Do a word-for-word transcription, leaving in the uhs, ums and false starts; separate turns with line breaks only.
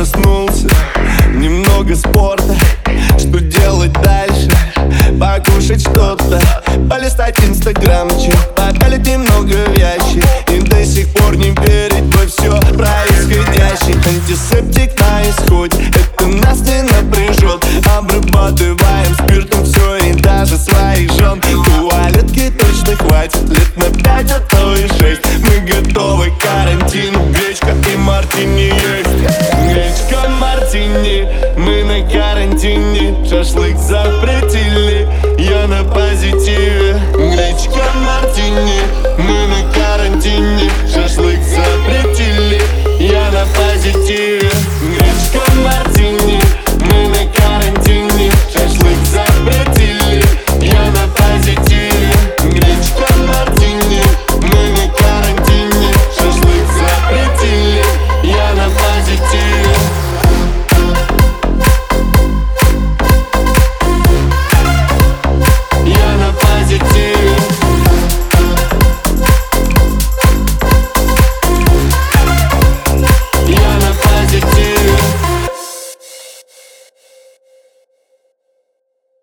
проснулся, немного спорта. Что делать дальше? Покушать что-то, полистать инстаграмчик, попялить немного в ящик и до сих пор не верить во все происходящее. Антисептик на исходе, это нас не напряжет. Обрабатываем спиртом все и даже своих жен. Туалетки точно хватит лет на пять, а то и шесть. Мы готовы к карантину, гречка и мартини есть. Гречка, мартини, мы на карантине. Шашлык запретили, я на